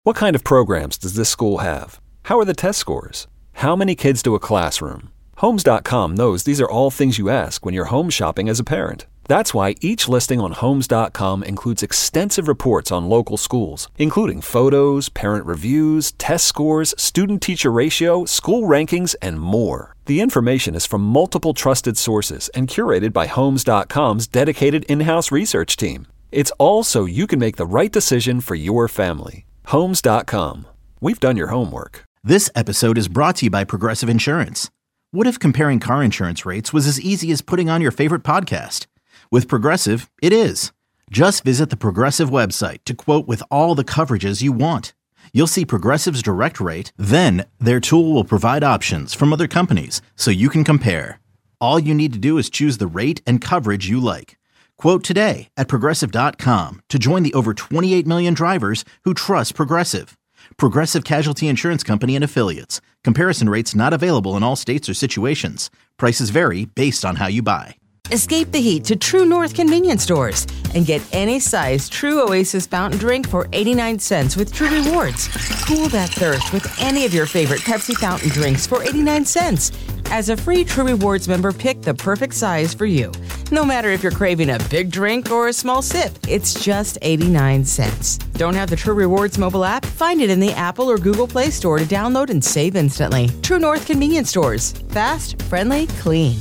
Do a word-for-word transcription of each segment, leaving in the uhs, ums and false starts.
What kind of programs does this school have? How are the test scores? How many kids do a classroom? Homes dot com knows these are all things you ask when you're home shopping as a parent. That's why each listing on Homes dot com includes extensive reports on local schools, including photos, parent reviews, test scores, student-teacher ratio, school rankings, and more. The information is from multiple trusted sources and curated by Homes dot com's dedicated in-house research team. It's all so you can make the right decision for your family. Homes dot com. We've done your homework. This episode is brought to you by Progressive Insurance. What if comparing car insurance rates was as easy as putting on your favorite podcast? With Progressive, it is. Just visit the Progressive website to quote with all the coverages you want. You'll see Progressive's direct rate, then their tool will provide options from other companies so you can compare. All you need to do is choose the rate and coverage you like. Quote today at Progressive dot com to join the over twenty-eight million drivers who trust Progressive. Progressive Casualty Insurance Company and Affiliates. Comparison rates not available in all states or situations. Prices vary based on how you buy. Escape the heat to True North convenience stores and get any size True Oasis fountain drink for eighty-nine cents with True Rewards. Cool that thirst with any of your favorite Pepsi fountain drinks for eighty-nine cents. As a free True Rewards member, pick the perfect size for you. No matter if you're craving a big drink or a small sip, it's just eighty-nine cents. Don't have the True Rewards mobile app? Find it in the Apple or Google Play Store to download and save instantly. True North convenience stores. Fast, friendly, clean.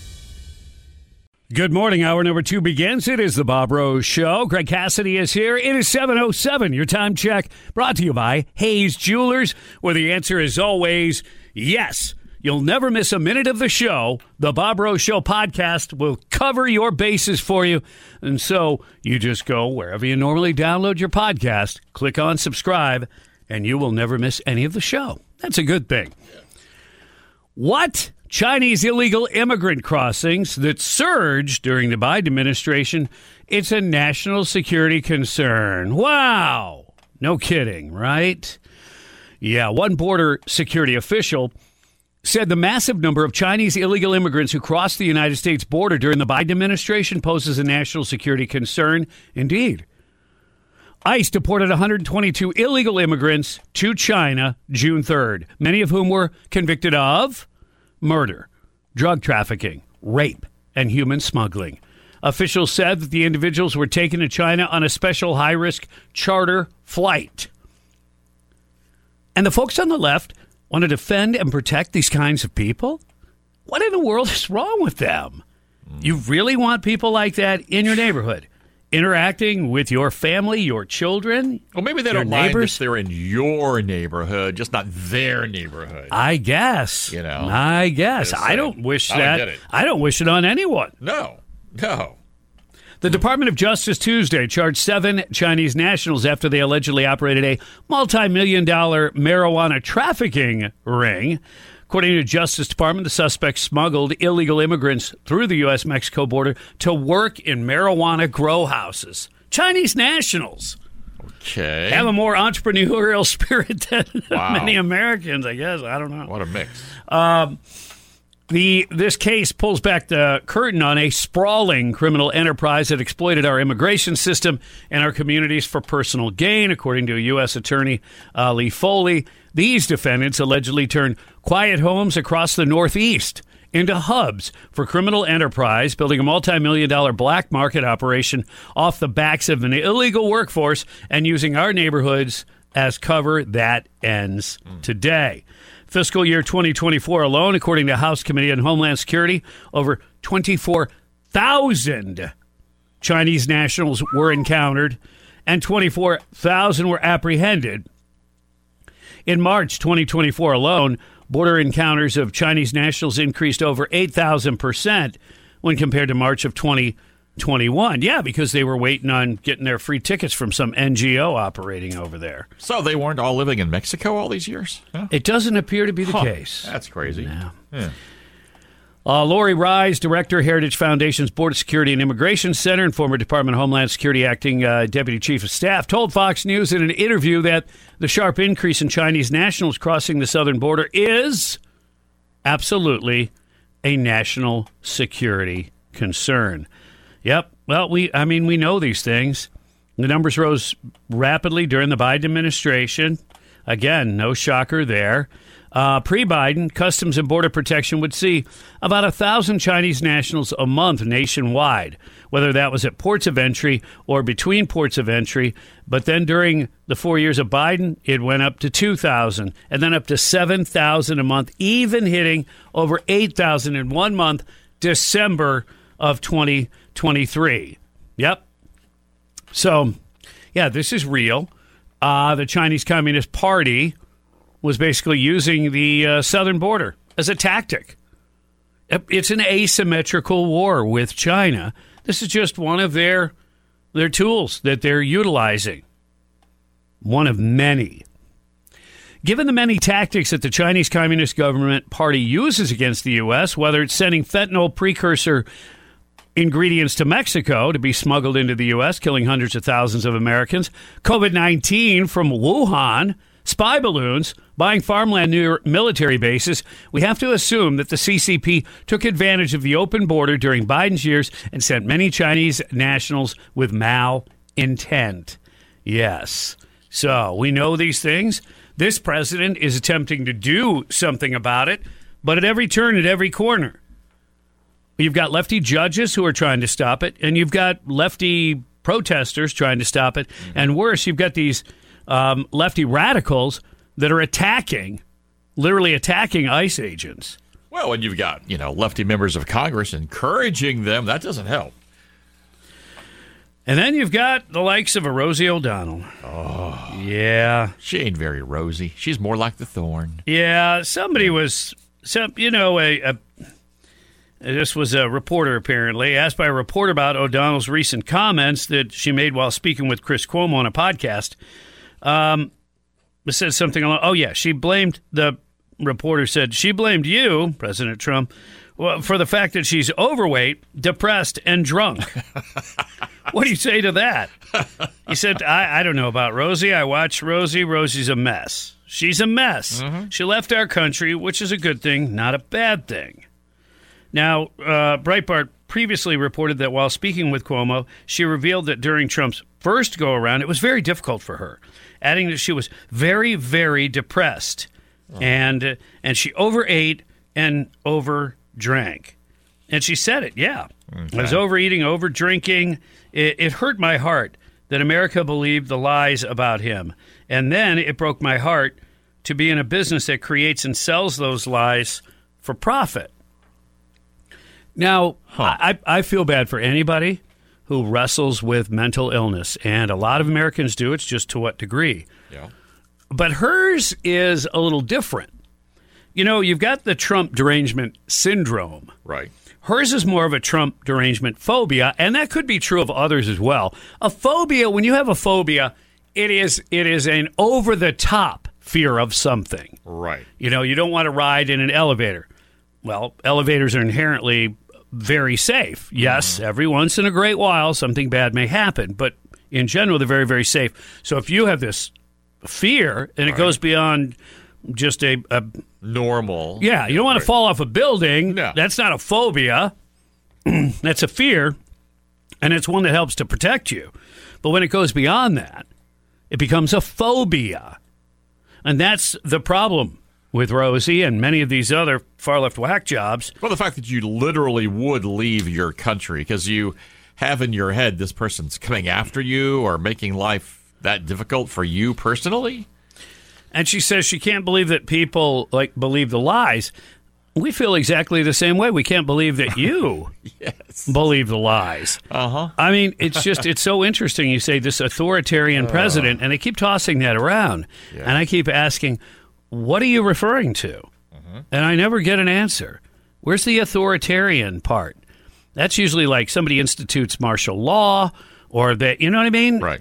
Good morning. Hour number two begins. It is the Bob Rose Show. Greg Cassidy is here. It is seven oh seven. Your time check brought to you by Hayes Jewelers, where the answer is always yes. You'll never miss a minute of the show. The Bob Rose Show podcast will cover your bases for you. And so you just go wherever you normally download your podcast, click on subscribe, and you will never miss any of the show. That's a good thing. Yeah. What? Chinese illegal immigrant crossings that surged during the Biden administration. It's a national security concern. Wow. No kidding, right? Yeah, one border security official said the massive number of Chinese illegal immigrants who crossed the United States border during the Biden administration poses a national security concern. Indeed. ICE deported one hundred twenty-two illegal immigrants to China June third, many of whom were convicted of murder, drug trafficking, rape, and human smuggling. Officials said that the individuals were taken to China on a special high-risk charter flight. And the folks on the left want to defend and protect these kinds of people? What in the world is wrong with them? Mm. You really want people like that in your neighborhood, interacting with your family, your children? Well, maybe they don't mind if they're in your neighborhood, just not their neighborhood. I guess. You know? I guess. I don't wish I that. don't get it. I don't wish it on anyone. No. No. The Department of Justice Tuesday charged seven Chinese nationals after they allegedly operated a multi-million dollar marijuana trafficking ring. According to the Justice Department, the suspects smuggled illegal immigrants through the U S Mexico border to work in marijuana grow houses. Chinese nationals. Okay. Have a more entrepreneurial spirit than wow. many Americans, I guess. I don't know. What a mix. Um, the this case pulls back the curtain on a sprawling criminal enterprise that exploited our immigration system and our communities for personal gain, according to U S Attorney uh, Lee Foley. These defendants allegedly turned quiet homes across the Northeast into hubs for criminal enterprise, building a multi-million dollar black market operation off the backs of an illegal workforce and using our neighborhoods as cover. That ends mm. today. Fiscal year twenty twenty-four alone, according to House Committee on Homeland Security, over twenty-four thousand Chinese nationals were encountered and twenty-four thousand were apprehended. In March twenty twenty-four alone, border encounters of Chinese nationals increased over eight thousand percent when compared to March of twenty twenty-one. Yeah, because they were waiting on getting their free tickets from some N G O operating over there. So they weren't all living in Mexico all these years? Huh? It doesn't appear to be the huh. case. That's crazy. No. Yeah. Uh, Lori Rise, Director, Heritage Foundation's Border Security and Immigration Center and former Department of Homeland Security Acting uh, Deputy Chief of Staff, told Fox News in an interview that the sharp increase in Chinese nationals crossing the southern border is absolutely a national security concern. Yep. Well, we I mean, we know these things. The numbers rose rapidly during the Biden administration. Again, no shocker there. Uh, pre-Biden, Customs and Border Protection would see about one thousand Chinese nationals a month nationwide, whether that was at ports of entry or between ports of entry. But then during the four years of Biden, it went up to two thousand and then up to seven thousand a month, even hitting over eight thousand in one month, December of twenty twenty-three. Yep. So, yeah, this is real. Uh, the Chinese Communist Party was basically using the uh, southern border as a tactic. It's an asymmetrical war with China. This is just one of their their tools that they're utilizing. One of many. Given the many tactics that the Chinese Communist Government Party uses against the U S, whether it's sending fentanyl precursor ingredients to Mexico to be smuggled into the U S, killing hundreds of thousands of Americans, COVID nineteen from Wuhan, spy balloons, buying farmland near military bases, we have to assume that the C C P took advantage of the open border during Biden's years and sent many Chinese nationals with Mao intent. Yes. So we know these things. This president is attempting to do something about it, but at every turn, at every corner. You've got lefty judges who are trying to stop it, and you've got lefty protesters trying to stop it. Mm-hmm. And worse, you've got these um, lefty radicals that are attacking, literally attacking ICE agents. Well, and you've got, you know, lefty members of Congress encouraging them. That doesn't help. And then you've got the likes of a Rosie O'Donnell. Oh. Yeah. She ain't very rosy. She's more like the thorn. Yeah, somebody was, some, you know, a, a this was a reporter, apparently, asked by a reporter about O'Donnell's recent comments that she made while speaking with Chris Cuomo on a podcast. Um, it says something along, oh, yeah, she blamed, the reporter said, she blamed you, President Trump, well, for the fact that she's overweight, depressed, and drunk. What do you say to that? He said, I, I don't know about Rosie. I watch Rosie. Rosie's a mess. She's a mess. Mm-hmm. She left our country, which is a good thing, not a bad thing. Now, uh, Breitbart previously reported that while speaking with Cuomo, she revealed that during Trump's first go-around, it was very difficult for her, adding that she was very, very depressed, oh. and uh, and she overate and overdrank. And she said it, yeah. Okay. I was overeating, overdrinking. It, it hurt my heart that America believed the lies about him. And then it broke my heart to be in a business that creates and sells those lies for profit. Now, huh. I, I feel bad for anybody who wrestles with mental illness, and a lot of Americans do. It's just to what degree. Yeah. But hers is a little different. You know, you've got the Trump derangement syndrome. Right. Hers is more of a Trump derangement phobia, and that could be true of others as well. A phobia, when you have a phobia, it is it is an over-the-top fear of something. Right. You know, you don't want to ride in an elevator. Well, elevators are inherently very safe. Yes, mm-hmm. every once in a great while, something bad may happen, but in general, they're very, very safe. So if you have this fear, and right. it goes beyond just a, a normal. Yeah, you don't want to fall off a building. No. That's not a phobia. That's a fear, and it's one that helps to protect you. But when it goes beyond that, it becomes a phobia. And that's the problem with Rosie and many of these other far-left whack jobs. Well, the fact that you literally would leave your country because you have in your head this person's coming after you or making life that difficult for you personally. And she says she can't believe that people like believe the lies. We feel exactly the same way. We can't believe that you yes. believe the lies. Uh-huh. I mean, it's just, it's so interesting. You say this authoritarian uh, president, and they keep tossing that around. Yeah. And I keep asking, what are you referring to? Uh-huh. And I never get an answer. Where's the authoritarian part? That's usually like somebody institutes martial law or that, you know what I mean? Right.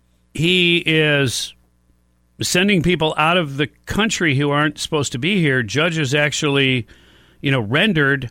He is sending people out of the country who aren't supposed to be here. Judges actually, you know, rendered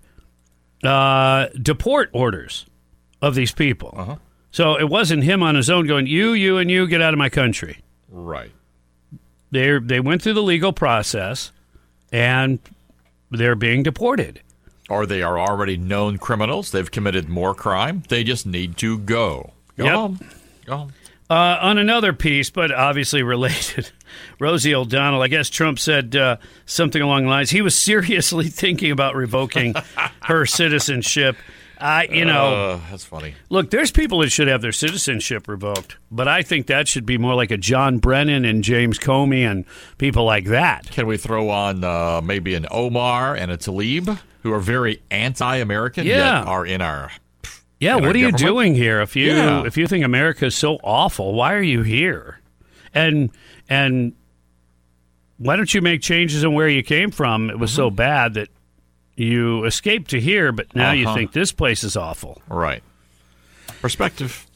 uh, deport orders of these people. Uh-huh. So it wasn't him on his own going, you, you, and you, get out of my country. Right. They they went through the legal process, and they're being deported. Or they are already known criminals. They've committed more crime. They just need to go. Go yep. home. Go home. Uh, on another piece, but obviously related, Rosie O'Donnell, I guess Trump said uh, something along the lines, he was seriously thinking about revoking her citizenship. I, you know, uh, that's funny. Look, there's people that should have their citizenship revoked, but I think that should be more like a John Brennan and James Comey and people like that. Can we throw on uh, maybe an Omar and a Tlaib, who are very anti-American, Yeah. yet are in our Yeah, in what our are you government? doing here? If you Yeah. if you think America is so awful, why are you here? And and why don't you make changes in where you came from? It was Mm-hmm. so bad that you escaped to here, but now you Uh-huh. think this place is awful. Right. Perspective.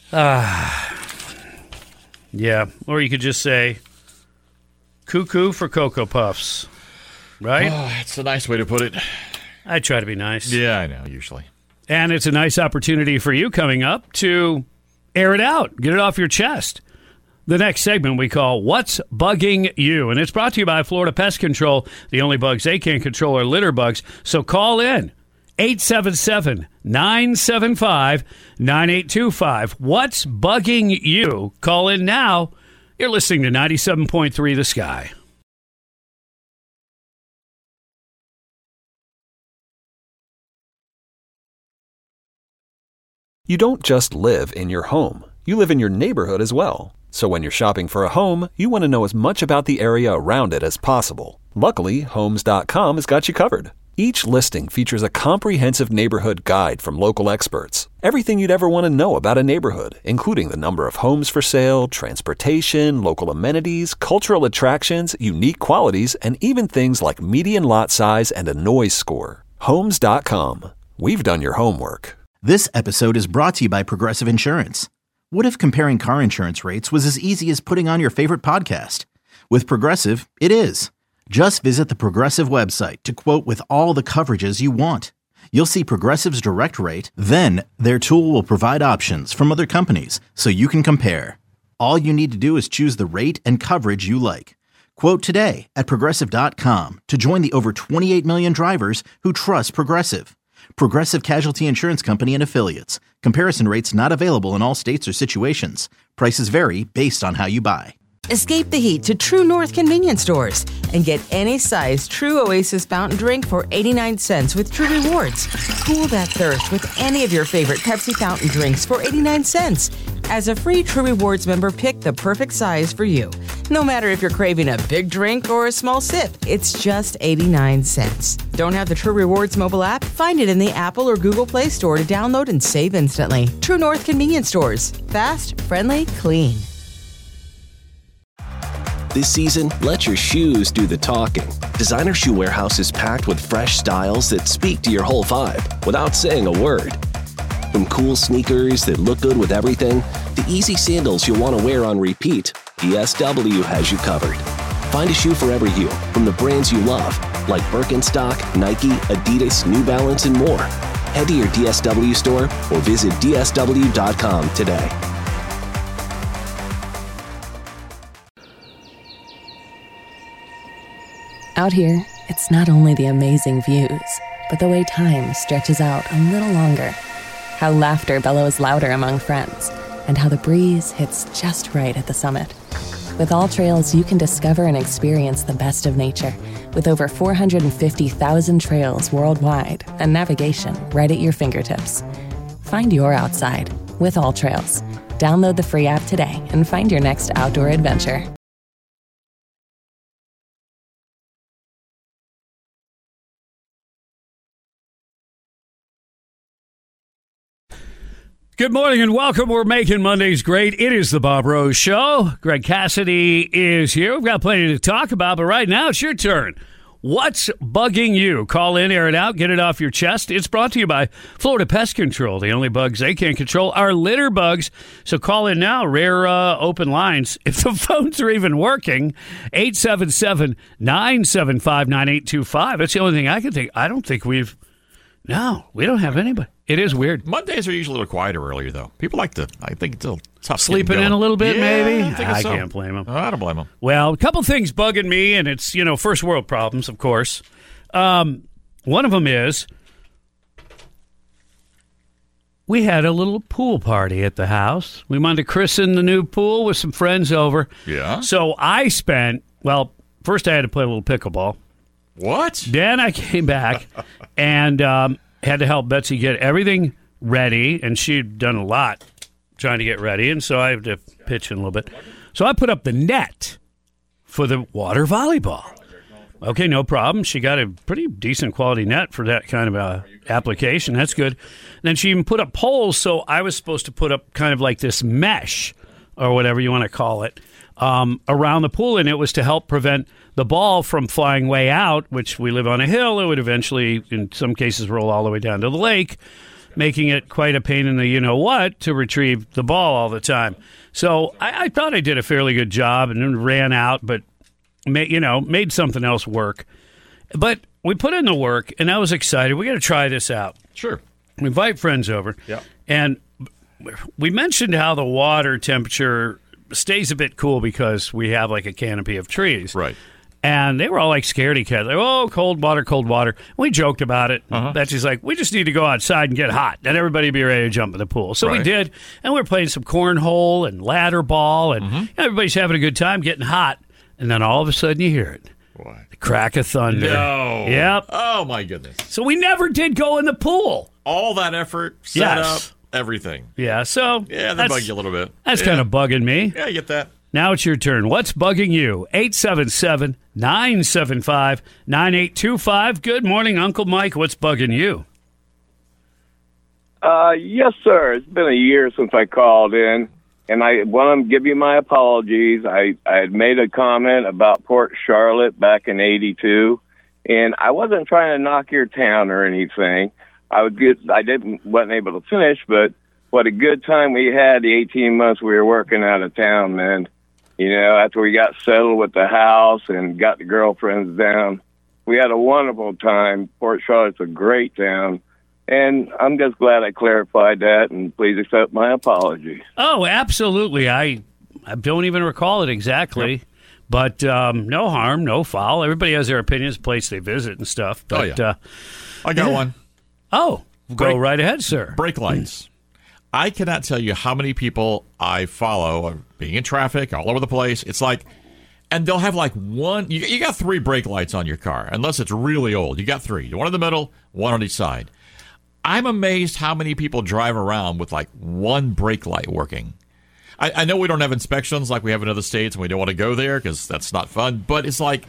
Yeah, or you could just say cuckoo for Cocoa Puffs, right? Oh, it's a nice way to put it. I try to be nice. Yeah, I know, usually. And it's a nice opportunity for you coming up to air it out, get it off your chest. The next segment we call What's Bugging You? And it's brought to you by Florida Pest Control. The only bugs they can't control are litter bugs. So call in eight seven seven, nine seven five, nine eight two five. What's bugging you? Call in now. You're listening to ninety-seven point three The Sky. You don't just live in your home. You live in your neighborhood as well. So when you're shopping for a home, you want to know as much about the area around it as possible. Luckily, Homes dot com has got you covered. Each listing features a comprehensive neighborhood guide from local experts. Everything you'd ever want to know about a neighborhood, including the number of homes for sale, transportation, local amenities, cultural attractions, unique qualities, and even things like median lot size and a noise score. Homes dot com. We've done your homework. This episode is brought to you by Progressive Insurance. What if comparing car insurance rates was as easy as putting on your favorite podcast? With Progressive, it is. Just visit the Progressive website to quote with all the coverages you want. You'll see Progressive's direct rate, then their tool will provide options from other companies so you can compare. All you need to do is choose the rate and coverage you like. Quote today at Progressive dot com to join the over twenty-eight million drivers who trust Progressive. Progressive Casualty Insurance Company and Affiliates. Comparison rates not available in all states or situations. Prices vary based on how you buy. Escape the heat to True North convenience stores and get any size True Oasis fountain drink for eighty-nine cents with True Rewards. Cool that thirst with any of your favorite Pepsi fountain drinks for eighty-nine cents. As a free True Rewards member, pick the perfect size for you. No matter if you're craving a big drink or a small sip, it's just eighty-nine cents. Don't have the True Rewards mobile app? Find it in the Apple or Google Play Store to download and save instantly. True North convenience stores. Fast, friendly, clean. This season, let your shoes do the talking. Designer Shoe Warehouse is packed with fresh styles that speak to your whole vibe without saying a word. From cool sneakers that look good with everything, to easy sandals you'll want to wear on repeat, D S W has you covered. Find a shoe for every you, from the brands you love, like Birkenstock, Nike, Adidas, New Balance, and more. Head to your D S W store or visit D S W dot com today. Out here, it's not only the amazing views, but the way time stretches out a little longer. How laughter bellows louder among friends, and how the breeze hits just right at the summit. With All Trails, you can discover and experience the best of nature, with over four hundred fifty thousand trails worldwide and navigation right at your fingertips. Find your outside with All Trails. Download the free app today and find your next outdoor adventure. Good morning and welcome. We're making Mondays great. It is the Bob Rose Show. Greg Cassidy is here. We've got plenty to talk about, but right now it's your turn. What's bugging you? Call in, air it out, get it off your chest. It's brought to you by Florida Pest Control. The only bugs they can't control are litter bugs. So call in now. Rare uh, open lines. If the phones are even working, eight seven seven, nine seven five, nine eight two five. That's the only thing I can think. I don't think we've... No, we don't have anybody. It is weird. Mondays are usually a little quieter earlier, though. People like to, I think, it's a tough Sleeping getting in a going. little bit, Yeah, maybe? I, think I so. can't blame them. I don't blame them. Well, a couple things bugging me, and it's, you know, first world problems, of course. Um, one of them is we had a little pool party at the house. We wanted to christen the new pool with some friends over. Yeah. So I spent, well, first I had to play a little pickleball. What? Then I came back and um, had to help Betsy get everything ready, and she'd done a lot trying to get ready, and so I had to pitch in a little bit. So I put up the net for the water volleyball. Okay, no problem. She got a pretty decent quality net for that kind of uh, application. That's good. And then she even put up poles, so I was supposed to put up kind of like this mesh, or whatever you want to call it, um, around the pool, and it was to help prevent the ball from flying way out, which we live on a hill. It would eventually, in some cases, roll all the way down to the lake, making it quite a pain in the you-know-what to retrieve the ball all the time. So I, I thought I did a fairly good job and then ran out, but, ma- you know, made something else work. But we put in the work, and I was excited. We got to try this out. Sure. We invite friends over. Yeah. And we mentioned how the water temperature stays a bit cool because we have like a canopy of trees. Right. And they were all like scaredy cats. Like, oh, cold water, cold water. We joked about it. Uh-huh. Betsy's like, we just need to go outside and get hot. Then everybody would be ready to jump in the pool. So Right. we did. And we were playing some cornhole and ladder ball. And Mm-hmm. everybody's having a good time getting hot. And then all of a sudden you hear it. What? The crack of thunder. No. Yep. Oh, my goodness. So we never did go in the pool. All that effort, set Yes. up, everything. Yeah, so Yeah, they that's, bug you a little bit. that's yeah. kind of bugging me. Yeah, I get that. Now it's your turn. What's bugging you? eight seven seven, nine seven five, nine eight two five. Good morning, Uncle Mike. What's bugging you? Uh, yes, sir. It's been a year since I called in, and I want to give you my apologies. I, I had made a comment about Port Charlotte back in eighty-two, and I wasn't trying to knock your town or anything. I was good. I didn't wasn't able to finish, but what a good time we had the eighteen months we were working out of town, man. You know, after we got settled with the house and got the girlfriends down, we had a wonderful time. Port Charlotte's a great town. And I'm just glad I clarified that, and please accept my apology. Oh, absolutely. I, I don't even recall it exactly. Yep. But um, no harm, no foul. Everybody has their opinions, place they visit and stuff. But, oh, yeah. Uh, I got yeah. one. Oh, go Brake- right ahead, sir. Brake lights. I cannot tell you how many people I follow are being in traffic all over the place. It's like, and they'll have like one, you, you got three brake lights on your car, unless it's really old. You got three. One in the middle, one on each side. I'm amazed how many people drive around with like one brake light working. I, I know we don't have inspections like we have in other states, and we don't want to go there because that's not fun. But it's like,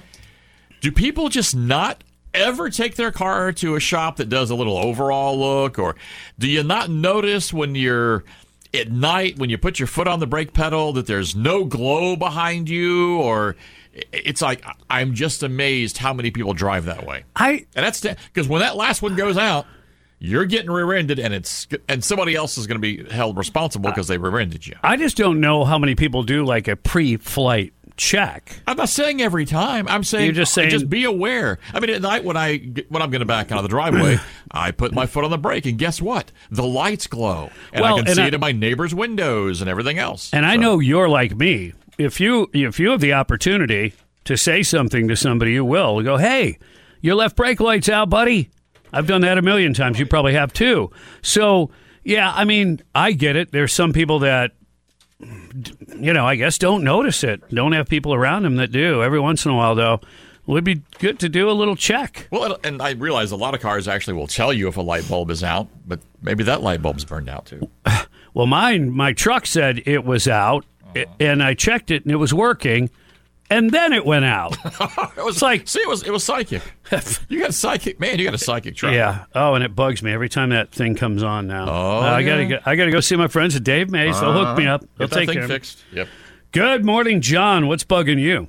do people just not ever take their car to a shop that does a little overall look? Or do you not notice when you're at night, when you put your foot on the brake pedal, that there's no glow behind you? Or it's like, I'm just amazed how many people drive that way. I And that's because when that last one goes out, you're getting rear-ended, and it's and somebody else is going to be held responsible because they rear-ended you. I just don't know how many people do like a pre-flight check. I'm not saying every time. I'm saying You're just saying- just be aware. I mean, at night when I when I'm going to back out of the driveway, I put my foot on the brake, and guess what? The lights glow, and Well, I can and see I- it in my neighbor's windows and everything else. And I So, know you're like me. If you if you have the opportunity to say something to somebody, you will. Go, hey, your left brake light's out, buddy. I've done that a million times. You probably have too. So, yeah, I mean, I get it. There's some people that, you know, I guess don't notice it. Don't have people around them that do. Every once in a while, though, it would be good to do a little check. Well, and I realize a lot of cars actually will tell you if a light bulb is out, but maybe that light bulb's burned out too. Well, mine, my truck said it was out, uh-huh. and I checked it, and it was working. And then it went out. It was It's like- see, it was it was psychic. You got a psychic man. You got a psychic truck. Yeah. Oh, and it bugs me every time that thing comes on now. Oh, uh, I gotta yeah. go, I gotta go see my friends at Dave Mays. They'll hook me up. They'll Get that take thing care of me. fixed. Yep. Good morning, John. What's bugging you?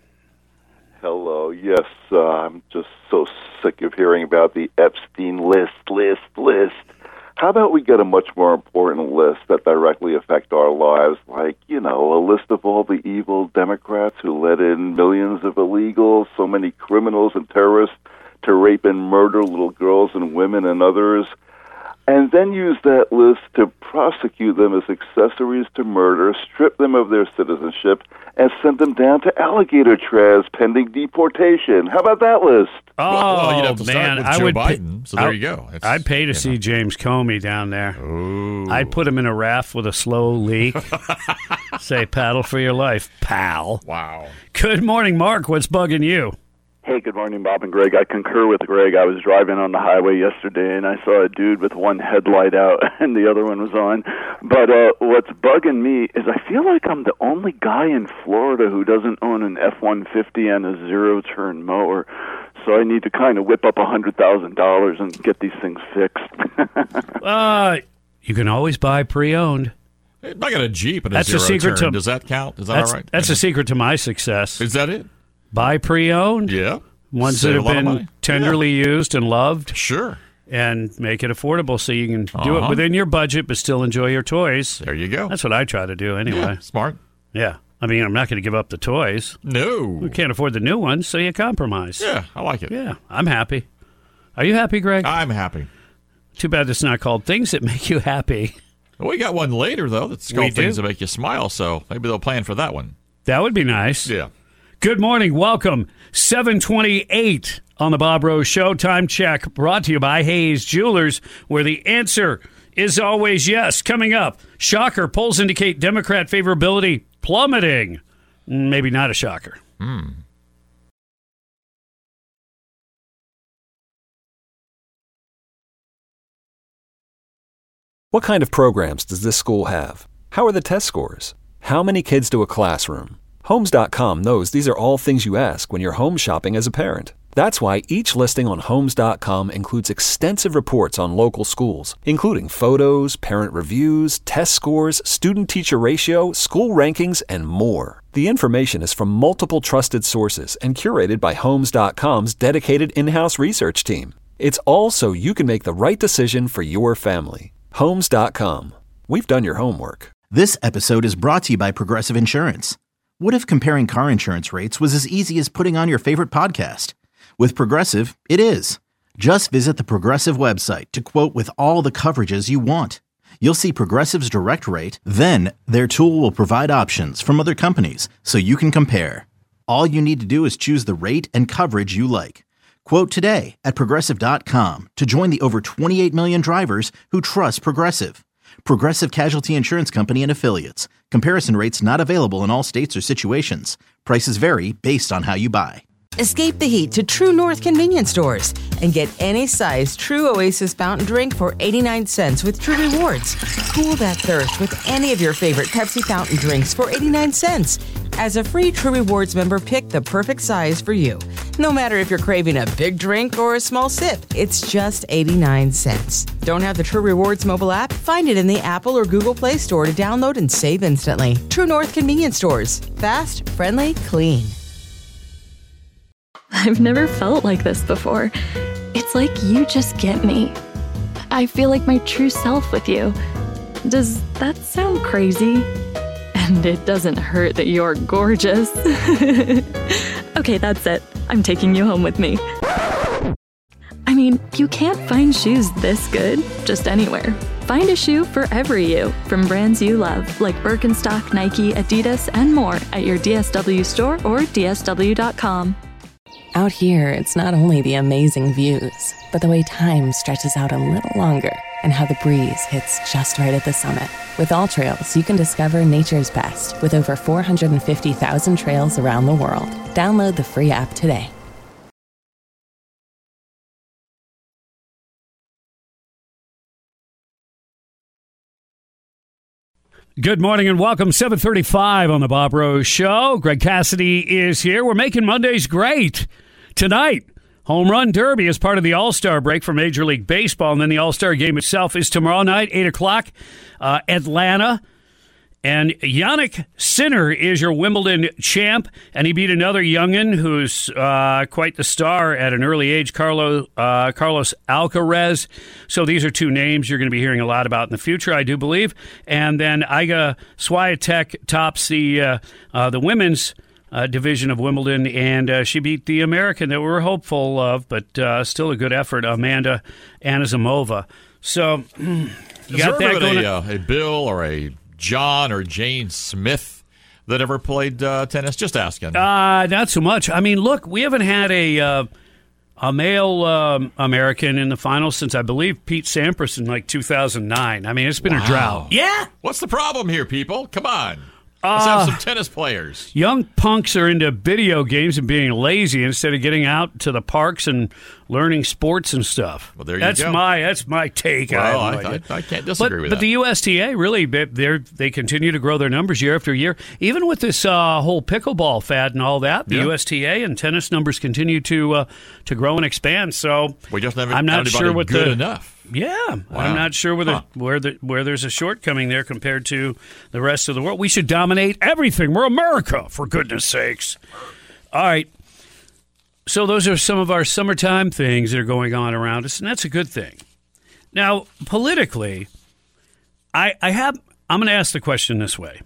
Hello. Yes, uh, I'm just so sick of hearing about the Epstein list, list, list. How about we get a much more important list that directly affect our lives, like, you know, a list of all the evil Democrats who let in millions of illegals, so many criminals and terrorists to rape and murder little girls and women and others. and then use that list to prosecute them as accessories to murder, strip them of their citizenship, and send them down to alligator trails pending deportation. How about that list? Oh, well, you'd have to man, start with I Joe would Biden. pay, so there I, you go. It's, I'd pay to you see know. James Comey down there. Ooh. I'd put him in a raft with a slow leak. Say, paddle for your life, pal. Wow. Good morning, Mark. What's bugging you? Hey, good morning, Bob and Greg. I concur with Greg. I was driving on the highway yesterday, and I saw a dude with one headlight out and the other one was on. But uh, what's bugging me is I feel like I'm the only guy in Florida who doesn't own an F one fifty and a zero-turn mower. So I need to kind of whip up one hundred thousand dollars and get these things fixed. uh, you can always buy pre-owned. I got a Jeep and a That's zero a secret turn. to, Does that count? Is that that's, all right? That's yeah. a secret to my success. Is that it? Buy pre-owned. Yeah. Ones Save that a have lot of been money. tenderly Yeah. used and loved. Sure. And make it affordable so you can do Uh-huh. it within your budget but still enjoy your toys. There you go. That's what I try to do anyway. Yeah, smart. Yeah. I mean, I'm not going to give up the toys. No. We can't afford the new ones, so you compromise. Yeah, I like it. Yeah, I'm happy. Are you happy, Greg? I'm happy. Too bad it's not called Things That Make You Happy. We got one later, though, that's We called do. Things That Make You Smile, so maybe they'll plan for that one. That would be nice. Yeah. Good morning. Welcome. seven twenty-eight on the Bob Rose Show. Time check brought to you by Hayes Jewelers, where the answer is always yes. Coming up, shocker, polls indicate Democrat favorability plummeting. Maybe not a shocker. Hmm. What kind of programs does this school have? How are the test scores? How many kids do a classroom? Homes dot com knows these are all things you ask when you're home shopping as a parent. That's why each listing on Homes dot com includes extensive reports on local schools, including photos, parent reviews, test scores, student-teacher ratio, school rankings, and more. The information is from multiple trusted sources and curated by Homes dot com's dedicated in-house research team. It's all so you can make the right decision for your family. Homes dot com. We've done your homework. This episode is brought to you by Progressive Insurance. What if comparing car insurance rates was as easy as putting on your favorite podcast? With Progressive, it is. Just visit the Progressive website to quote with all the coverages you want. You'll see Progressive's direct rate, then their tool will provide options from other companies so you can compare. All you need to do is choose the rate and coverage you like. Quote today at Progressive dot com to join the over twenty-eight million drivers who trust Progressive. Progressive Casualty Insurance Company and Affiliates. Comparison rates not available in all states or situations. Prices vary based on how you buy. Escape the heat to True North convenience stores and get any size True Oasis fountain drink for eighty-nine cents with True Rewards. Cool that thirst with any of your favorite Pepsi fountain drinks for eighty-nine cents. As a free True Rewards member, pick the perfect size for you. No matter if you're craving a big drink or a small sip, it's just eighty-nine cents. Don't have the True Rewards mobile app? Find it in the Apple or Google Play Store to download and save instantly. True North convenience stores. Fast, friendly, clean. I've never felt like this before. It's like you just get me. I feel like my true self with you. Does that sound crazy? And it doesn't hurt that you're gorgeous. Okay, that's it. I'm taking you home with me. I mean, you can't find shoes this good just anywhere. Find a shoe for every you from brands you love, like Birkenstock, Nike, Adidas, and more at your D S W store or D S W dot com. Out here, it's not only the amazing views, but the way time stretches out a little longer and how the breeze hits just right at the summit. With All Trails, you can discover nature's best with over four hundred fifty thousand trails around the world. Download the free app today. Good morning and welcome. seven thirty-five on the Bob Rose Show. Greg Cassidy is here. We're making Mondays great. Tonight, Home Run Derby is part of the All-Star break for Major League Baseball, and then the All-Star game itself is tomorrow night, eight o'clock, uh, Atlanta. And Yannick Sinner is your Wimbledon champ, and he beat another youngin who's uh, quite the star at an early age, Carlo, uh, Carlos Alcaraz. So these are two names you're going to be hearing a lot about in the future, I do believe. And then Iga Swiatek tops the uh, uh, the women's uh, division of Wimbledon, and uh, she beat the American that we were hopeful of, but uh, still a good effort, Amanda Anisimova. So you Has got there that ever going been a, on? uh, a Bill or a John or Jane Smith that ever played uh, tennis? Just asking. Uh, not so much. I mean, look, we haven't had a uh, a male um, American in the finals since, I believe, Pete Sampras in like two thousand nine. I mean, it's been Wow. a drought. Yeah. What's the problem here, people? Come on. Let's Uh, have some tennis players. Young punks are into video games and being lazy instead of getting out to the parks and learning sports and stuff. Well, there you that's go. my that's my take. Well, I, I, have no I, idea. I can't disagree but, with but that. the U S T A really they they're, they continue to grow their numbers year after year. Even with this uh, whole pickleball fad and all that, the Yeah. U S T A and tennis numbers continue to uh, to grow and expand. So we just never I'm not anybody sure what good the, enough. Yeah, Wow. I'm not sure where the, Huh. where the where there's a shortcoming there compared to the rest of the world. We should dominate everything. We're America, for goodness sakes. All right. So those are some of our summertime things that are going on around us, and that's a good thing. Now, politically, I I have I'm going to ask the question this way.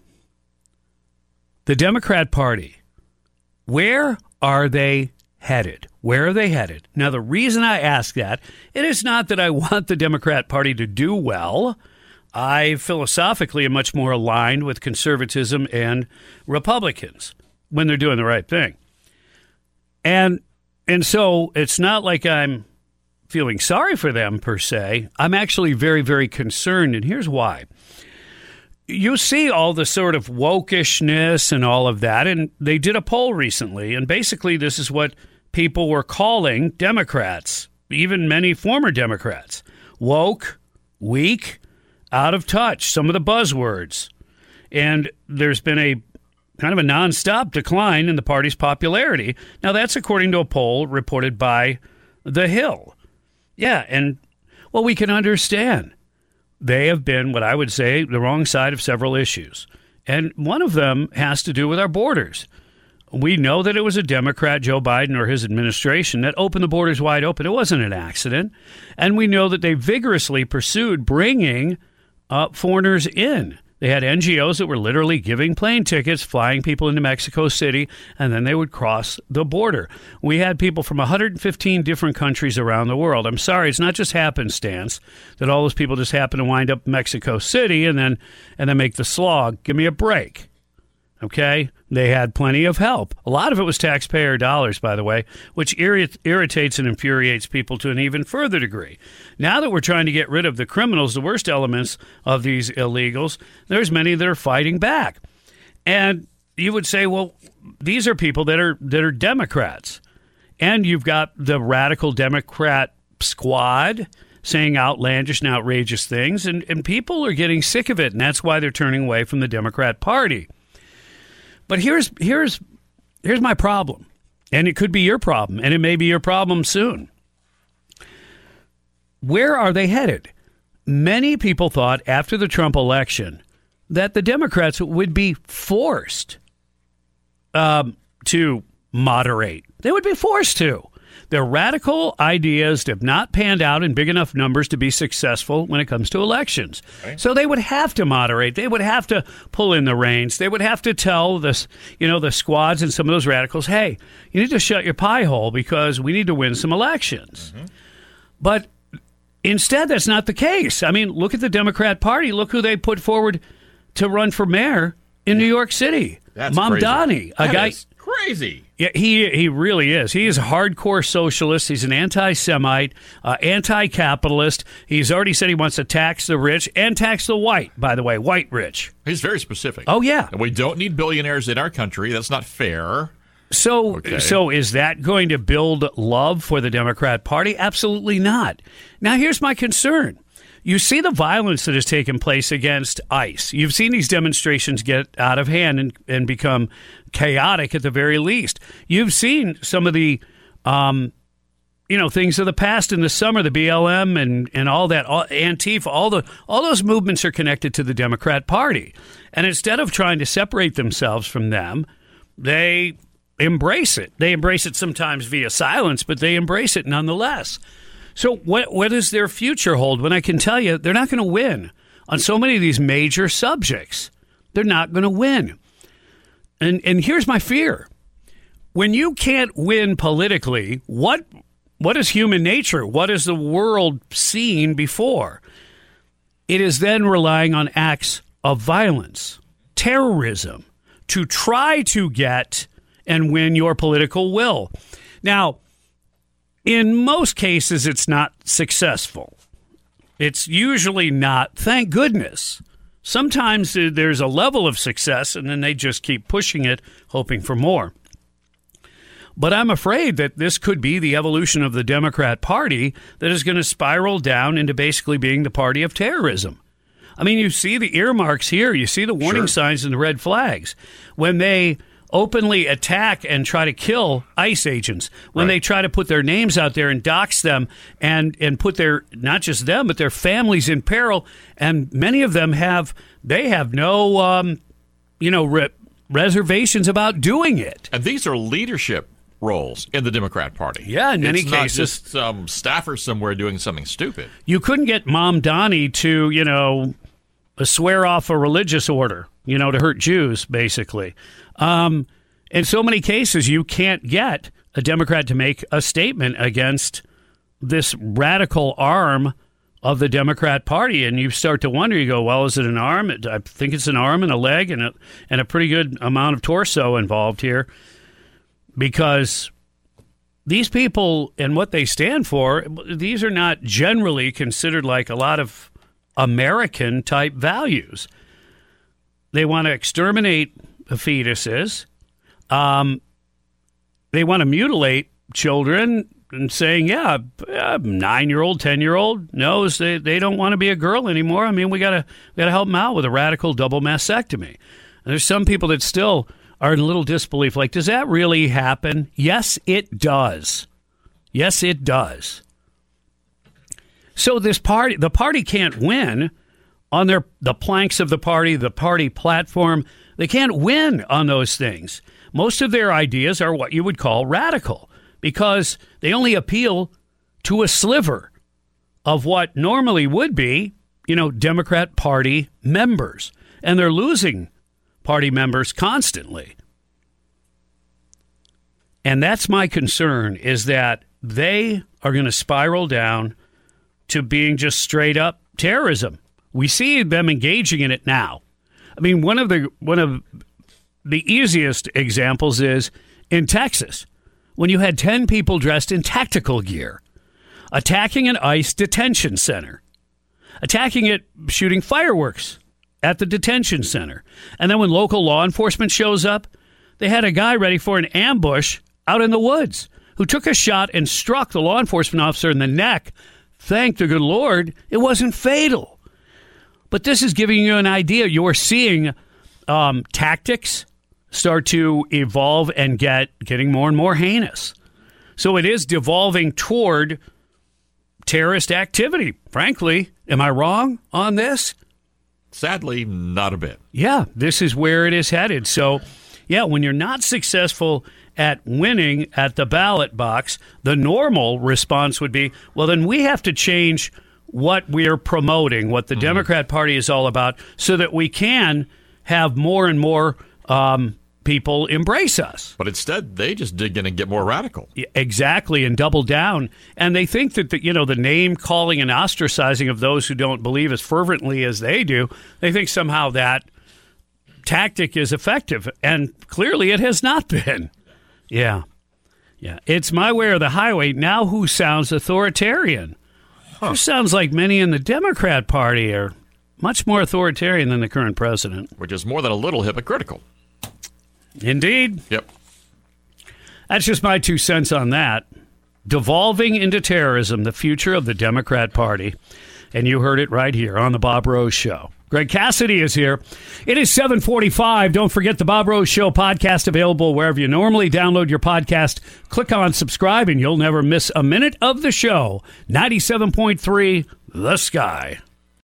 The Democrat Party, where are they headed? Where are they headed? Now, the reason I ask that, it is not that I want the Democrat Party to do well. I philosophically am much more aligned with conservatism and Republicans when they're doing the right thing. And and so it's not like I'm feeling sorry for them per se. I'm actually very, very concerned, and here's why. You see all the sort of wokishness and all of that, and they did a poll recently, and basically this is what people were calling Democrats, even many former Democrats. Woke, weak, out of touch, some of the buzzwords. And there's been a kind of a nonstop decline in the party's popularity. Now, that's according to a poll reported by The Hill. Yeah, and, well, we can understand. They have been, what I would say, the wrong side of several issues. And one of them has to do with our borders. We know that it was a Democrat, Joe Biden, or his administration that opened the borders wide open. It wasn't an accident. And we know that they vigorously pursued bringing uh, foreigners in. They had N G Os that were literally giving plane tickets, flying people into Mexico City, and then they would cross the border. We had people from one hundred fifteen different countries around the world. I'm sorry, it's not just happenstance that all those people just happen to wind up in Mexico City and then and then make the slog. Give me a break. Okay? They had plenty of help. A lot of it was taxpayer dollars, by the way, which irrit- irritates and infuriates people to an even further degree. Now that we're trying to get rid of the criminals, the worst elements of these illegals, there's many that are fighting back. And you would say, well, these are people that are that are Democrats. And you've got the radical Democrat squad saying outlandish and outrageous things, and, and people are getting sick of it, and that's why they're turning away from the Democrat Party. But here's here's here's my problem, and it could be your problem, and it may be your problem soon. Where are they headed? Many people thought after the Trump election that the Democrats would be forced um, to moderate. They would be forced to. Their radical ideas have not panned out in big enough numbers to be successful when it comes to elections. Okay. So they would have to moderate. They would have to pull in the reins. They would have to tell this, you know, the squads and some of those radicals, hey, you need to shut your pie hole because we need to win some elections. Mm-hmm. But instead, that's not the case. I mean, look at the Democrat Party. Look who they put forward to run for mayor in New York City. That's Mamdani, a that guy. Is crazy. Yeah, he he really is. He is a hardcore socialist. He's an anti-Semite, uh, anti-capitalist. He's already said he wants to tax the rich and tax the white, by the way, white rich. He's very specific. Oh, yeah. And we don't need billionaires in our country. That's not fair. So, okay. so is that going to build love for the Democrat Party? Absolutely not. Now, here's my concern. You see the violence that has taken place against ICE. You've seen these demonstrations get out of hand and, and become chaotic at the very least. You've seen some of the, um, you know, things of the past in the summer, the B L M and, and all that, all, Antifa, all the all those movements are connected to the Democrat Party. And instead of trying to separate themselves from them, they embrace it. They embrace it sometimes via silence, but they embrace it nonetheless. So what what does their future hold when I can tell you they're not going to win on so many of these major subjects? They're not going to win. And and here's my fear. When you can't win politically, what what is human nature? What has the world seen before? It is then relying on acts of violence, terrorism, to try to get and win your political will. Now, in most cases, it's not successful. It's usually not, thank goodness. Sometimes there's a level of success, and then they just keep pushing it, hoping for more. But I'm afraid that this could be the evolution of the Democrat Party that is going to spiral down into basically being the party of terrorism. I mean, you see the earmarks here. You see the warning Sure. signs and the red flags. When they openly attack and try to kill ICE agents, when Right. they try to put their names out there and dox them and, and put their, not just them, but their families in peril. And many of them have, they have no, um, you know, re- reservations about doing it. And these are leadership roles in the Democrat Party. Yeah, in many it's cases. not just some staffer somewhere doing something stupid. You couldn't get Mom Donnie to, you know, swear off a religious order, you know, to hurt Jews, basically. Um, in so many cases, you can't get a Democrat to make a statement against this radical arm of the Democrat Party. And you start to wonder, you go, well, is it an arm? I think it's an arm and a leg and a, and a pretty good amount of torso involved here. Because these people and what they stand for, these are not generally considered like a lot of American-type values. They want to exterminate fetuses. Um, they want to mutilate children and saying, yeah, a nine-year-old, ten-year-old knows they, they don't want to be a girl anymore. I mean, we got to we got to help them out with a radical double mastectomy. And there's some people that still are in a little disbelief. Like, does that really happen? Yes, it does. Yes, it does. So this party, the party can't win on their the planks of the party, the party platform. They can't win on those things. Most of their ideas are what you would call radical because they only appeal to a sliver of what normally would be, you know, Democrat Party members. And they're losing party members constantly. And that's my concern, is that they are going to spiral down to being just straight up terrorism. We see them engaging in it now. I mean, one of the one of the easiest examples is in Texas, when you had ten people dressed in tactical gear, attacking an ICE detention center, attacking it, shooting fireworks at the detention center. And then when local law enforcement shows up, they had a guy ready for an ambush out in the woods who took a shot and struck the law enforcement officer in the neck. Thank the good Lord, it wasn't fatal. But this is giving you an idea. You're seeing um, tactics start to evolve and get getting more and more heinous. So it is devolving toward terrorist activity. Frankly, am I wrong on this? Sadly, not a bit. Yeah, this is where it is headed. So, yeah, when you're not successful at winning at the ballot box, the normal response would be, well, then we have to change what we're promoting, what the mm-hmm. Democrat Party is all about, so that we can have more and more um, people embrace us. But instead, they just dig in and get more radical. Exactly, and double down. And they think that the, you know, the name calling and ostracizing of those who don't believe as fervently as they do, they think somehow that tactic is effective. And clearly it has not been. Yeah. Yeah. It's my way or the highway. Now who sounds authoritarian? Huh. Who sounds like many in the Democrat Party are much more authoritarian than the current president. Which is more than a little hypocritical. Indeed. Yep. That's just my two cents on that. Devolving into terrorism, the future of the Democrat Party. And you heard it right here on the Bob Rose Show. Greg Cassidy is here. It is seven forty-five. Don't forget the Bob Rose Show podcast available wherever you normally download your podcast. Click on subscribe and you'll never miss a minute of the show. ninety-seven point three, The Sky.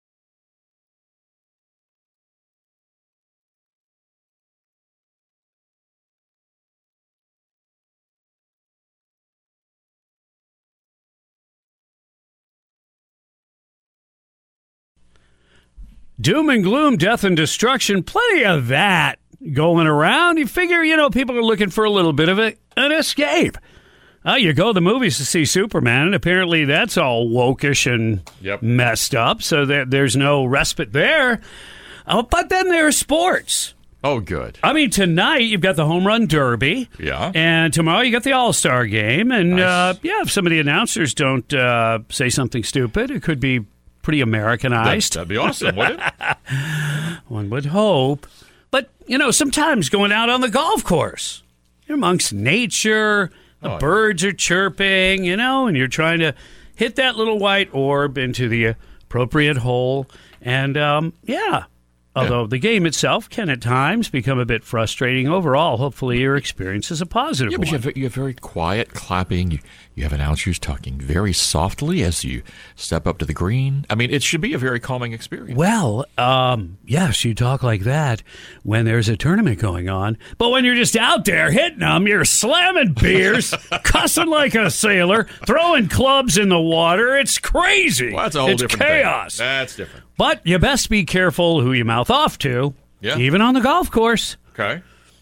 Doom and gloom, death and destruction, plenty of that going around. You figure, you know, people are looking for a little bit of a, an escape. Oh, you go to the movies to see Superman, and apparently that's all wokish and Yep. messed up, so there, there's no respite there. Oh, but then there's sports. Oh, good. I mean, tonight you've got the Home Run Derby. Yeah. And tomorrow you got the All-Star Game. And, Nice. uh, yeah, if some of the announcers don't uh, say something stupid, it could be pretty Americanized. That'd be awesome, wouldn't it? One would hope. But, you know, sometimes going out on the golf course, you're amongst nature, the Oh, yeah. birds are chirping, you know, and you're trying to hit that little white orb into the appropriate hole. And, um, yeah, although the game itself can at times become a bit frustrating overall, hopefully your experience is a positive Yeah, but one. you have, you have very quiet clapping. You, you have announcers talking very softly as you step up to the green. I mean, it should be a very calming experience. Well, um, yes, you talk like that when there's a tournament going on. But when you're just out there hitting them, you're slamming beers, cussing like a sailor, throwing clubs in the water. It's crazy. Well, that's a whole it's different chaos. thing. That's different. But you best be careful who you mouth off to, Yeah. even on the golf course. Okay.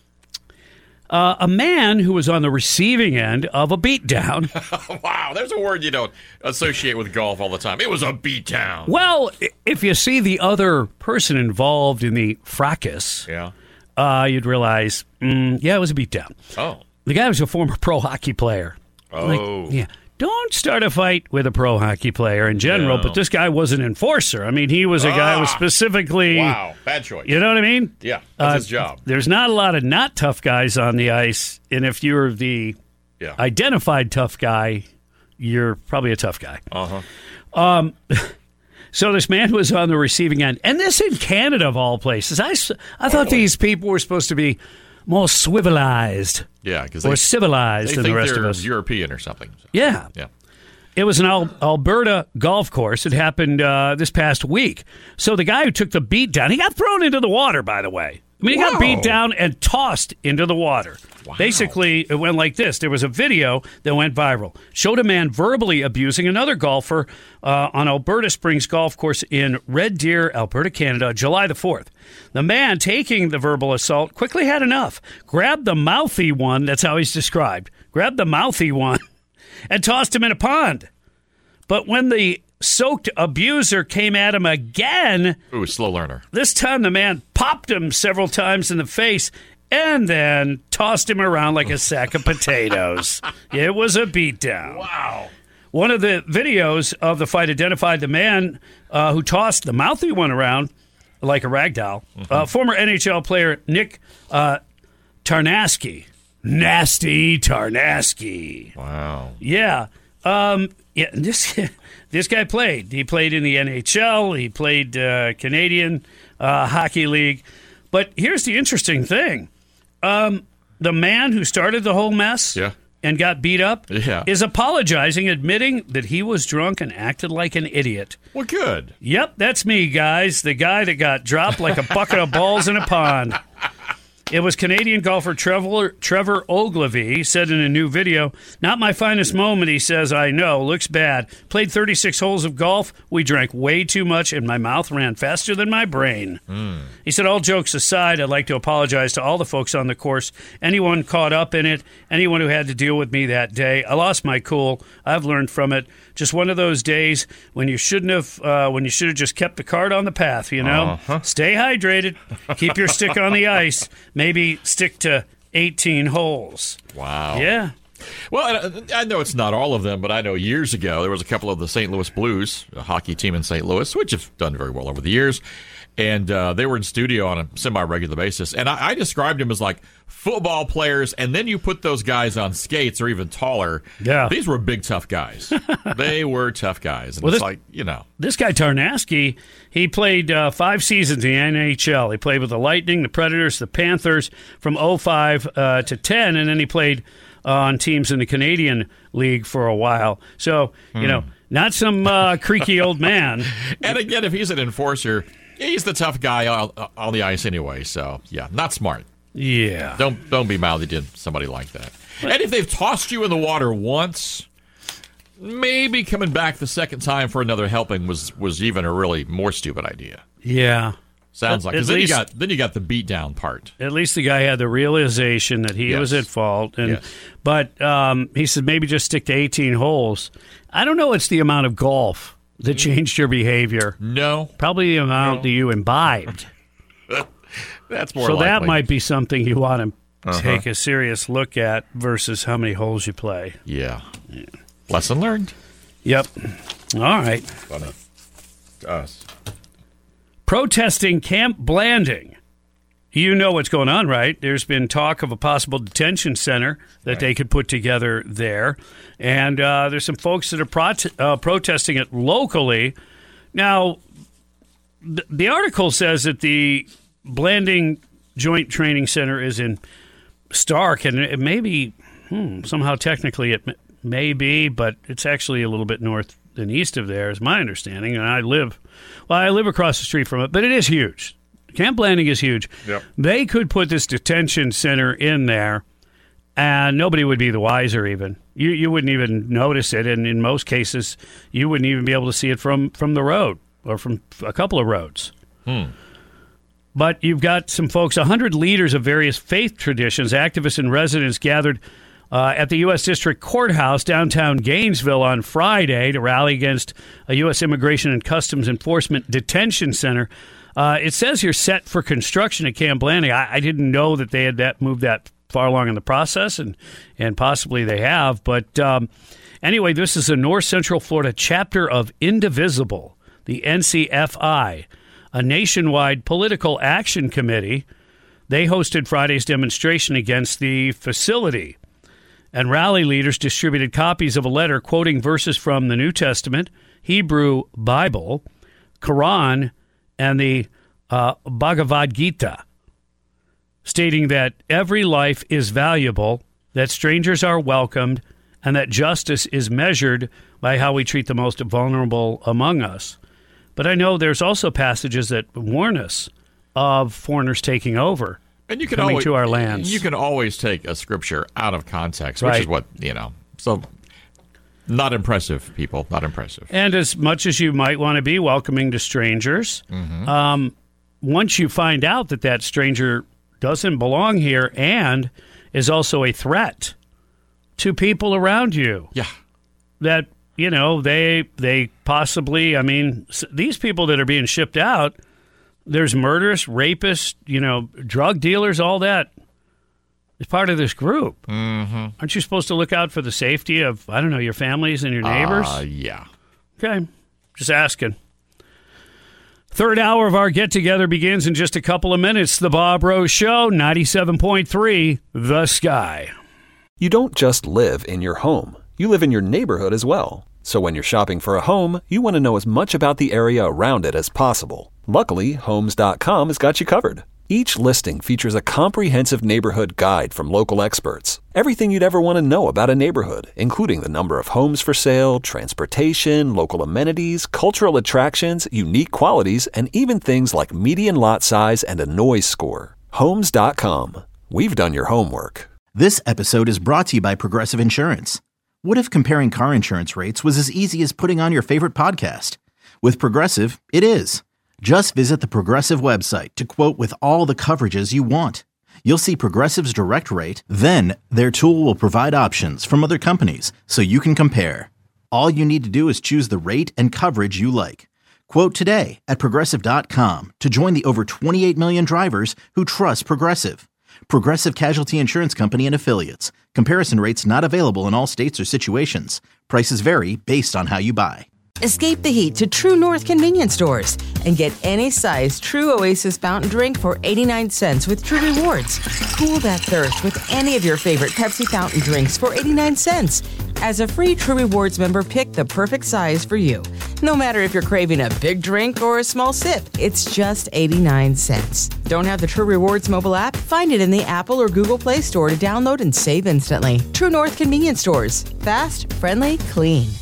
Uh, a man who was on the receiving end of a beatdown. Wow, there's a word you don't associate with golf all the time. It was a beatdown. Well, i- if you see the other person involved in the fracas, Yeah. uh, you'd realize, mm, yeah, it was a beatdown. Oh. The guy was a former pro hockey player. Oh. Like, yeah. Don't start a fight with a pro hockey player in general, No. but this guy was an enforcer. I mean, he was a guy who was Ah. specifically. Wow, bad choice. You know what I mean? Yeah, that's Uh, his job. There's not a lot of not tough guys on the ice, and if you're the Yeah. identified tough guy, you're probably a tough guy. Uh-huh. Um, so this man was on the receiving end, and this in Canada of all places. I, s- I thought really? these people were supposed to be more civilized Yeah, because or they, civilized they than think the rest they're of us. European or something. So, Yeah. yeah. It was an Al- Alberta golf course. It happened uh, this past week. So the guy who took the beat down, he got thrown into the water, by the way. I mean, he got Whoa. beat down and tossed into the water. Wow. Basically, it went like this. There was a video that went viral. Showed a man verbally abusing another golfer uh, on Alberta Springs Golf Course in Red Deer, Alberta, Canada, July the fourth. The man taking the verbal assault quickly had enough. Grabbed the mouthy one, that's how he's described, grabbed the mouthy one and tossed him in a pond. But when the soaked abuser came at him again, Ooh, slow learner. this time the man popped him several times in the face and then tossed him around like a sack of potatoes. It was a beatdown. Wow. One of the videos of the fight identified the man uh, who tossed the mouthy one around like a rag doll. Mm-hmm. Uh, former N H L player Nick uh, Tarnasky. Nasty Tarnasky. Wow. Yeah. Um, yeah. This this guy played. He played in the N H L. He played uh, Canadian uh, Hockey League. But here's the interesting thing. Um, the man who started the whole mess Yeah. and got beat up Yeah. is apologizing, admitting that he was drunk and acted like an idiot. Well, good. Yep, that's me, guys. The guy that got dropped like a bucket of balls in a pond. It was Canadian golfer Trevor, Trevor Ogilvie. He said in a new video, "Not my finest moment," he says, "I know. Looks bad. Played thirty-six holes of golf. We drank way too much, and my mouth ran faster than my brain." Mm. He said, all jokes aside, I'd like to apologize to all the folks on the course, anyone caught up in it, anyone who had to deal with me that day. I lost my cool. I've learned from it. Just one of those days when you shouldn't have, uh, when you should have just kept the cart on the path, you know? Uh-huh. Stay hydrated. Keep your stick on the ice. Maybe stick to eighteen holes. Wow. Yeah. Well, and I know it's not all of them, but I know years ago there was a couple of the Saint Louis Blues, a hockey team in Saint Louis, which have done very well over the years. And uh, they were in studio on a semi-regular basis. And I, I described them as like football players, and then you put those guys on skates or even taller. Yeah. These were big, tough guys. They were tough guys. And Well, it's this- like, you know. This guy Tarnasky, he played uh, five seasons in the N H L. He played with the Lightning, the Predators, the Panthers from oh five uh, to ten, and then he played uh, on teams in the Canadian League for a while. So, you know, not some uh, creaky old man. And again, if he's an enforcer, he's the tough guy on, on the ice anyway. So, yeah, not smart. Yeah. Don't don't be mouthy to somebody like that. And if they've tossed you in the water once, maybe coming back the second time for another helping was, was even a really more stupid idea. Yeah. Sounds like. At Because then you least- got then you got the beat down part. At least the guy had the realization that he Yes. was at fault. And Yes. But um, he said maybe just stick to eighteen holes. I don't know it's the amount of golf that changed your behavior. No. Probably the amount No. that you imbibed. That's more So likely. that might be something you want to Uh-huh. take a serious look at versus how many holes you play. Yeah. Lesson learned. Yep. All right. Funny. To us. Protesting Camp Blanding. You know what's going on, right? There's been talk of a possible detention center that Right. they could put together there. And uh, there's some folks that are prote- uh, protesting it locally. Now, th- the article says that the Blanding Joint Training Center is in Stark, and it may be, hmm, somehow technically it m- may be, but it's actually a little bit north and east of there, is my understanding. And I live, well, I live across the street from it, but it is huge. Camp Blanding is huge. Yep. They could put this detention center in there, and nobody would be the wiser even. You you wouldn't even notice it, and in most cases, you wouldn't even be able to see it from, from the road or from a couple of roads. Hmm. But you've got some folks, one hundred leaders of various faith traditions, activists and residents gathered uh, at the U S District Courthouse downtown Gainesville on Friday to rally against a U S Immigration and Customs Enforcement detention center. Uh, it says you're set for construction at Camp Blanding. I, I didn't know that they had that moved that far along in the process, and, and possibly they have. But um, anyway, this is the North Central Florida chapter of Indivisible, the N C F I, a nationwide political action committee. They hosted Friday's demonstration against the facility. And rally leaders distributed copies of a letter quoting verses from the New Testament, Hebrew Bible, Quran, and the uh, Bhagavad Gita, stating that every life is valuable, that strangers are welcomed, and that justice is measured by how we treat the most vulnerable among us. But I know there's also passages that warn us of foreigners taking over. And you can coming always, to our lands. You can always take a scripture out of context, which Right. is what, you know. So, not impressive, people. Not impressive. And as much as you might want to be welcoming to strangers, Mm-hmm. um, once you find out that that stranger doesn't belong here and is also a threat to people around you, Yeah. that, you know, they they possibly, I mean, s- these people that are being shipped out, there's murderers, rapists, you know, drug dealers, all that is part of this group. Mm-hmm. Aren't you supposed to look out for the safety of, I don't know, your families and your neighbors? Uh, yeah. Okay, just asking. Third hour of our get-together begins in just a couple of minutes. The Bob Rose Show, ninety-seven point three, The Sky. You don't just live in your home. You live in your neighborhood as well. So when you're shopping for a home, you want to know as much about the area around it as possible. Luckily, Homes dot com has got you covered. Each listing features a comprehensive neighborhood guide from local experts. Everything you'd ever want to know about a neighborhood, including the number of homes for sale, transportation, local amenities, cultural attractions, unique qualities, and even things like median lot size and a noise score. Homes dot com. We've done your homework. This episode is brought to you by Progressive Insurance. What if comparing car insurance rates was as easy as putting on your favorite podcast? With Progressive, it is. Just visit the Progressive website to quote with all the coverages you want. You'll see Progressive's direct rate, then their tool will provide options from other companies so you can compare. All you need to do is choose the rate and coverage you like. Quote today at Progressive dot com to join the over twenty-eight million drivers who trust Progressive. Progressive Casualty Insurance Company and Affiliates. Comparison rates not available in all states or situations. Prices vary based on how you buy. Escape the heat to True North convenience stores and get any size True Oasis fountain drink for eighty-nine cents with True Rewards. Cool that thirst with any of your favorite Pepsi fountain drinks for eighty-nine cents. As a free True Rewards member, pick the perfect size for you. No matter if you're craving a big drink or a small sip, it's just eighty-nine cents. Don't have the True Rewards mobile app? Find it in the Apple or Google Play Store to download and save instantly. True North convenience stores. Fast, friendly, clean.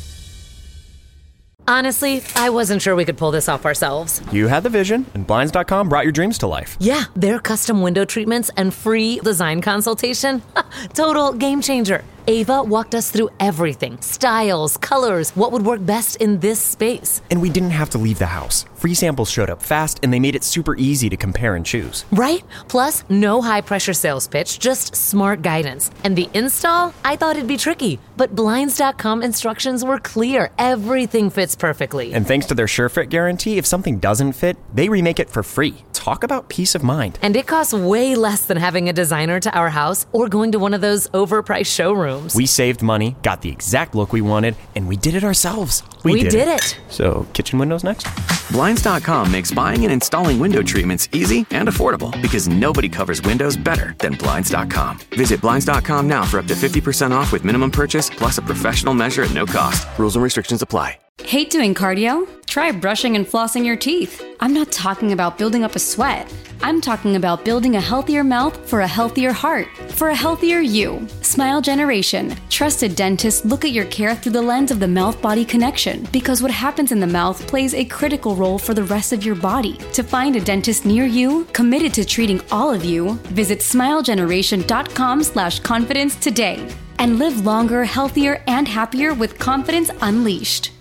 Honestly, I wasn't sure we could pull this off ourselves. You had the vision, and Blinds dot com brought your dreams to life. Yeah, their custom window treatments and free design consultation. Total game changer. Ava walked us through everything. Styles, colors, what would work best in this space. And we didn't have to leave the house. Free samples showed up fast, and they made it super easy to compare and choose. Right? Plus, no high-pressure sales pitch, just smart guidance. And the install? I thought it'd be tricky, but Blinds dot com instructions were clear. Everything fits perfectly. And thanks to their SureFit guarantee, if something doesn't fit, they remake it for free. Talk about peace of mind. And it costs way less than having a designer to our house or going to one of those overpriced showrooms. We saved money, got the exact look we wanted, and we did it ourselves. We, we did, did it. it. So, kitchen windows next? Blinds dot com makes buying and installing window treatments easy and affordable because nobody covers windows better than Blinds dot com. Visit Blinds dot com now for up to fifty percent off with minimum purchase plus a professional measure at no cost. Rules and restrictions apply. Hate doing cardio? Try brushing and flossing your teeth. I'm not talking about building up a sweat. I'm talking about building a healthier mouth for a healthier heart, for a healthier you. Smile Generation. Trusted dentists look at your care through the lens of the mouth-body connection because what happens in the mouth plays a critical role for the rest of your body. To find a dentist near you, committed to treating all of you, visit smile generation dot com slash confidence today and live longer, healthier, and happier with confidence unleashed.